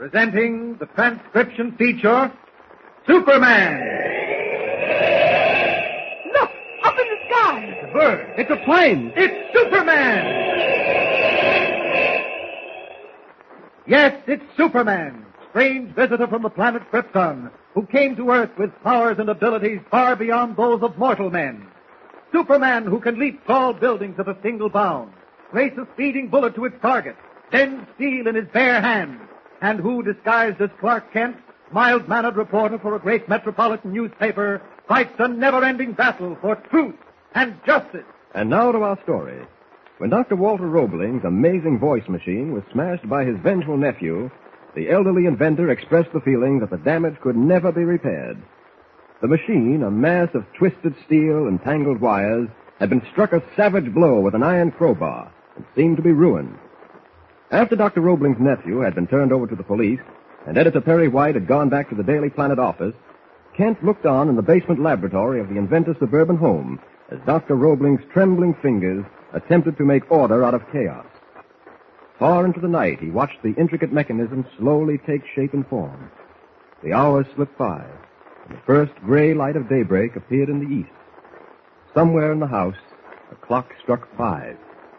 presenting the transcription feature, Superman. Look, up in the sky. It's a bird. It's a plane. It's Superman. Yes, it's Superman, strange visitor from the planet Krypton, who came to Earth with powers and abilities far beyond those of mortal men. Superman, who can leap tall buildings at a single bound, race a speeding bullet to its target, bend steel in his bare hand, and who, disguised as Clark Kent, mild-mannered reporter for a great metropolitan newspaper, fights a never-ending battle for truth and justice. And now to our story. When Dr. Walter Roebling's amazing voice machine was smashed by his vengeful nephew, the elderly inventor expressed the feeling that the damage could never be repaired. The machine, a mass of twisted steel and tangled wires, had been struck a savage blow with an iron crowbar and seemed to be ruined. After Dr. Roebling's nephew had been turned over to the police and Editor Perry White had gone back to the Daily Planet office, Kent looked on in the basement laboratory of the inventor's suburban home as Dr. Roebling's trembling fingers attempted to make order out of chaos. Far into the night, he watched the intricate mechanism slowly take shape and form. The hours slipped by, and the first gray light of daybreak appeared in the east. Somewhere in the house, a clock struck 5.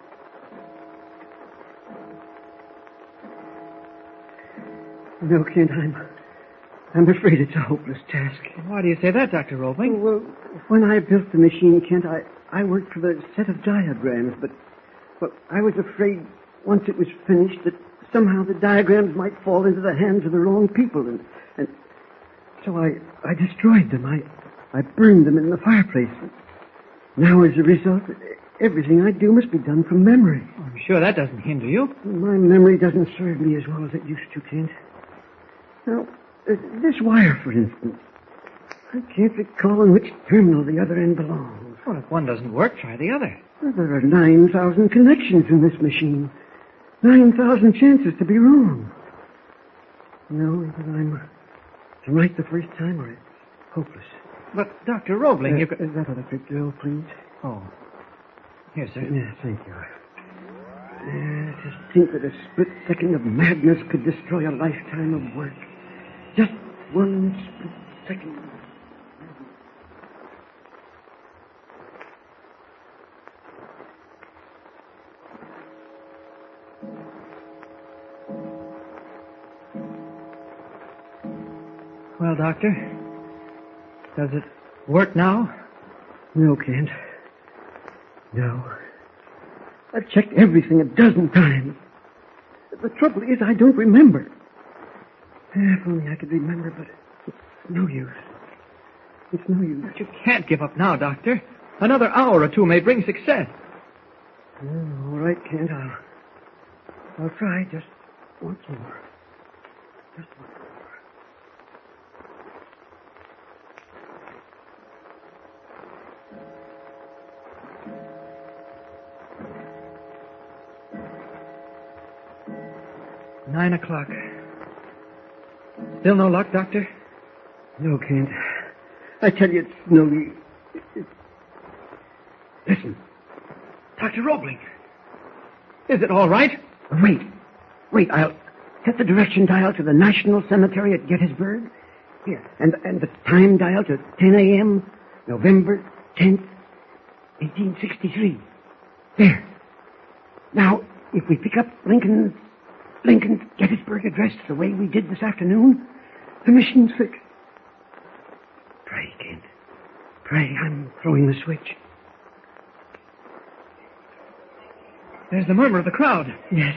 No, Kent, I'm afraid it's a hopeless task. Why do you say that, Dr. Roebling? Well, when I built the machine, Kent, I worked for the set of diagrams, but I was afraid once it was finished that somehow the diagrams might fall into the hands of the wrong people, and so I destroyed them. I burned them in the fireplace. Now, as a result, everything I do must be done from memory. I'm sure that doesn't hinder you. My memory doesn't serve me as well as it used to, Kent. Now, this wire, for instance, I can't recall on which terminal the other end belongs. Well, if one doesn't work, try the other. Well, there are 9,000 connections in this machine. 9,000 chances to be wrong. No, either I'm right the first time or it's hopeless. But, Dr. Roebling, you could... That electric drill, please. Oh. Here, sir. Yeah, thank you. Just think that a split second of madness could destroy a lifetime of work. Just one split second. Well, Doctor, does it work now? No, Kent. No. I've checked everything a dozen times. The trouble is I don't remember. If only I could remember, but it's no use. It's no use. But you can't give up now, Doctor. Another hour or two may bring success. All right, Kent. I'll try just once more. Just once more. Nine o'clock. Still no luck, Doctor? No, Kent. I tell you, it's no use. Listen. Dr. Roebling. Is it all right? Wait, I'll set the direction dial to the National Cemetery at Gettysburg. Here. And the time dial to 10 a.m., November 10th, 1863. There. Now, if we pick up Lincoln's Gettysburg address the way we did this afternoon, the machine's fixed. Pray, Kent. Pray, I'm throwing the switch. There's the murmur of the crowd. Yes.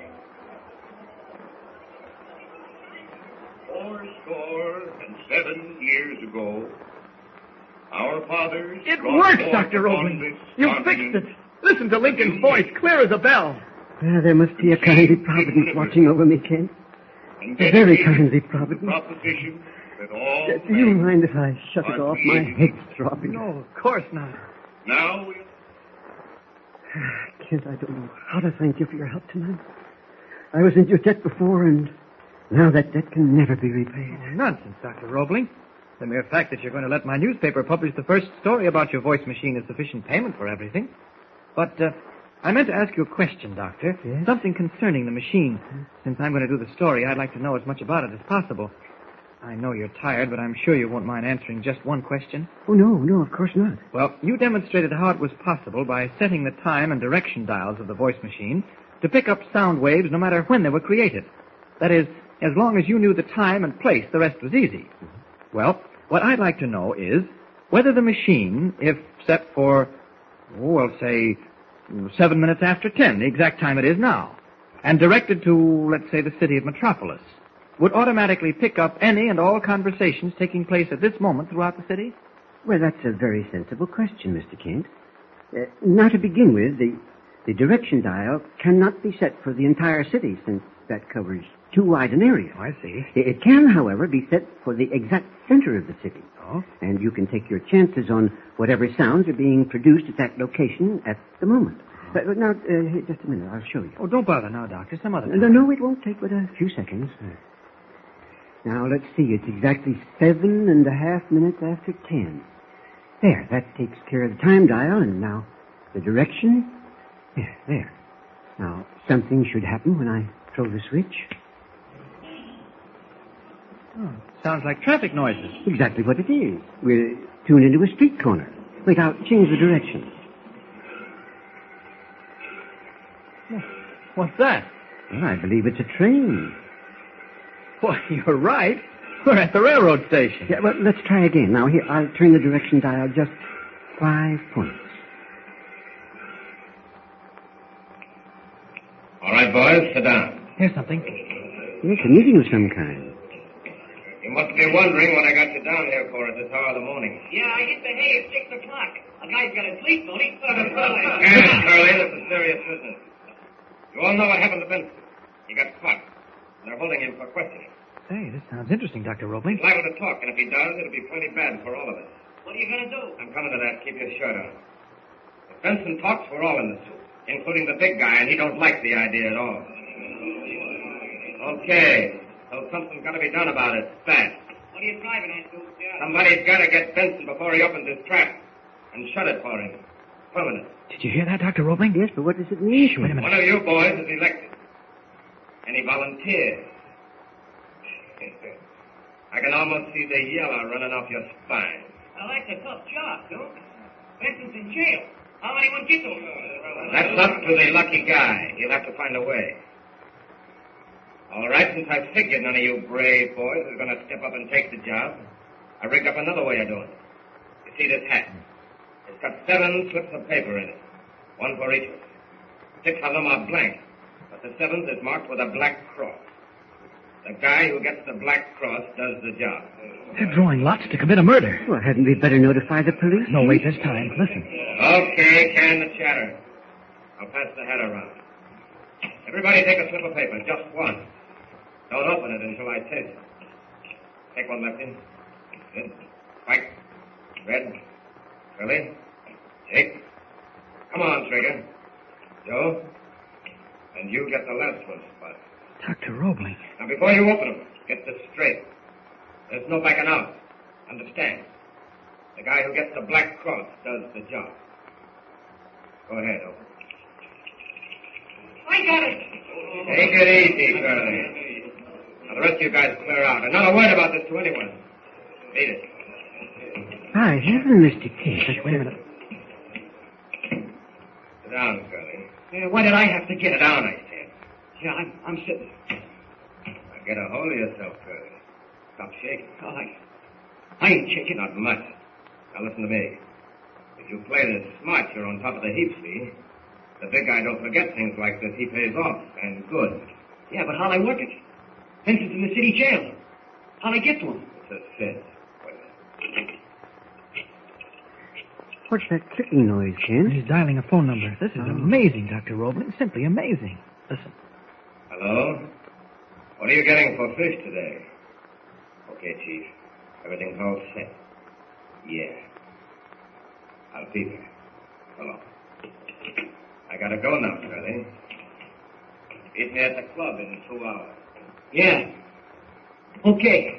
407 years ago, our fathers... It works, Dr. Roebling. You fixed it. Listen to Lincoln's voice, clear as a bell. There must be a kindly providence watching over me, Kent. A very kindly providence. Proposition that all... Do you mind if I shut it off? My head's throbbing. No, of course not. Now we... Kent, I don't know how to thank you for your help tonight. I was in your debt before, and now that debt can never be repaid. Nonsense, Dr. Roebling. The mere fact that you're going to let my newspaper publish the first story about your voice machine is sufficient payment for everything. But I meant to ask you a question, Doctor. Yes? Something concerning the machine. Since I'm going to do the story, I'd like to know as much about it as possible. I know you're tired, but I'm sure you won't mind answering just one question. Oh, no, of course not. Well, you demonstrated how it was possible by setting the time and direction dials of the voice machine to pick up sound waves no matter when they were created. That is, as long as you knew the time and place, the rest was easy. Well, what I'd like to know is whether the machine, if set for, say, 7 minutes after 10, the exact time it is now, and directed to, let's say, the city of Metropolis, would automatically pick up any and all conversations taking place at this moment throughout the city? Well, that's a very sensible question, Mr. Kent. Now, to begin with, the direction dial cannot be set for the entire city, since that covers too wide an area. Oh, I see. It can, however, be set for the exact center of the city. Oh? And you can take your chances on whatever sounds are being produced at that location at the moment. But now, here, just a minute, I'll show you. Oh, don't bother now, Doctor. Some other time. No, it won't take but a few seconds. Now, let's see. It's exactly 7.5 minutes after 10. There, that takes care of the time dial, and now the direction. Yeah, there. Now, something should happen when I throw the switch. Oh, sounds like traffic noises. Exactly what it is. We're tuned into a street corner. Wait, I'll change the direction. What's that? Well, I believe it's a train. Why, you're right. We're at the railroad station. Yeah, well, let's try again. Now, here, I'll turn the direction dial just 5 points. All right, boys, sit down. Here's something. Yes, a meeting of some kind. You must be wondering what I got you down here for at this hour of the morning. Yeah, I hit the hay at 6 o'clock. A guy's got to sleep, don't he? Yes, Curly, this is serious business. You all know what happened to Benson. He got caught. They're holding him for questioning. Say, this sounds interesting, Dr. Roebling. He's liable to talk, and if he does, it'll be plenty bad for all of us. What are you going to do? I'm coming to that. Keep your shirt on. If Benson talks, we're all in the soup, including the big guy, and he don't like the idea at all. Okay, so something's got to be done about it, fast. What are you driving at, Duke? Somebody's got to get Benson before he opens his trap and shut it for him. Permanent. Did you hear that, Dr. Roebling? Yes, but what does it mean? Wait a minute. One of you boys is elected. And he volunteers. I can almost see the yellow running off your spine. Well, that's a tough job, Duke. Benson's in jail. How'll anyone get to him? That's up to the lucky guy. He'll have to find a way. All right, since I figured none of you brave boys are going to step up and take the job, I rigged up another way of doing it. You see this hat? It's got 7 slips of paper in it, one for each of us. 6 of them are blank, but the 7th is marked with a black cross. The guy who gets the black cross does the job. They're drawing lots to commit a murder. Well, hadn't we better notify the police? No, wait, there's time. Listen. Okay, can the chatter. I'll pass the hat around. Everybody take a slip of paper, just one. Don't open it until I tell you. Take one, Lefty. Good. White. Red. Curly. Jake. Come on, Trigger. Joe. And you get the last one, Spot. Dr. Roebling. Now, before you open them, get this straight. There's no backing out. Understand? The guy who gets the black cross does the job. Go ahead, open. I got it. Take it easy, Curly. Now, the rest of you guys clear out. And not a word about this to anyone. Beat it. By heaven, Mr. Kent. Wait a minute. Sit down, Curly. Why did I have to get it down, I said? Yeah, I'm sitting. Now, get a hold of yourself, Curly. Stop shaking. Oh, I ain't shaking. Not much. Now, listen to me. If you play this smart, you're on top of the heap, see? The big guy don't forget things like this. He pays off, and good. Yeah, but how'll I work it? Benson's in the city jail. How'll I get to him? It's a cinch. Wait a minute. What's that clicking noise, Kent? He's dialing a phone number. This is amazing, Dr. Roebling. Simply amazing. Listen. Hello? What are you getting for fish today? Okay, Chief. Everything's all set. Yeah. I'll be there. Hello. I gotta go now, Curly. Meet me at the club in 2 hours. Yeah. Okay.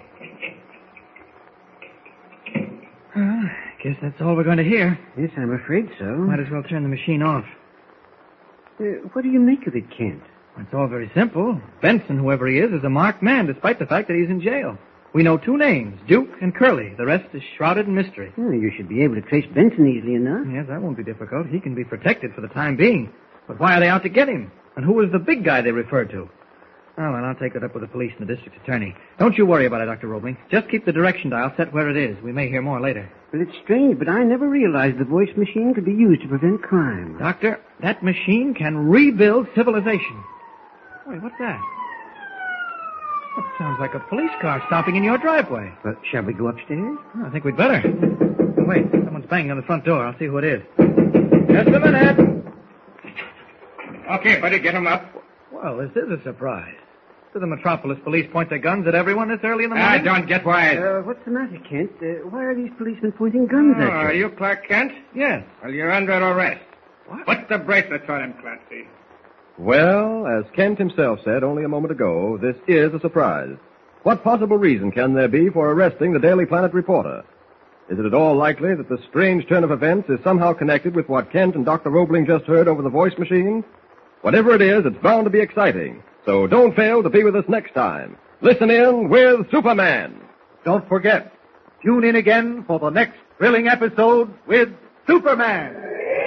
Guess that's all we're going to hear. Yes, I'm afraid so. Might as well turn the machine off. What do you make of it, Kent? It's all very simple. Benson, whoever he is a marked man, despite the fact that he's in jail. We know 2 names, Duke and Curly. The rest is shrouded in mystery. You should be able to trace Benson easily enough. Yes, that won't be difficult. He can be protected for the time being. But why are they out to get him? And who was the big guy they referred to? Oh, well, I'll take it up with the police and the district attorney. Don't you worry about it, Dr. Roebling. Just keep the direction dial set where it is. We may hear more later. Well, it's strange, but I never realized the voice machine could be used to prevent crime. Doctor, that machine can rebuild civilization. Wait, what's that? That sounds like a police car stopping in your driveway. Well, shall we go upstairs? I think we'd better. Oh, wait, someone's banging on the front door. I'll see who it is. Just a minute. Okay, buddy, get him up. Well, this is a surprise. Do the Metropolis police point their guns at everyone this early in the morning? Don't get wise. What's the matter, Kent? Why are these policemen pointing guns at you? Are you Clark Kent? Yes. Well, you're under arrest. What? Put the bracelets on him, Clancy. Well, as Kent himself said only a moment ago, this is a surprise. What possible reason can there be for arresting the Daily Planet reporter? Is it at all likely that the strange turn of events is somehow connected with what Kent and Dr. Roebling just heard over the voice machine? Whatever it is, it's bound to be exciting. So don't fail to be with us next time. Listen in with Superman. Don't forget, tune in again for the next thrilling episode with Superman.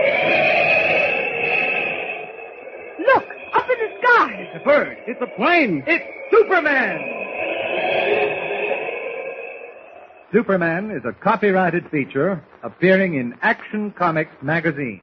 Look, up in the sky. It's a bird. It's a plane. It's Superman. Superman is a copyrighted feature appearing in Action Comics magazine.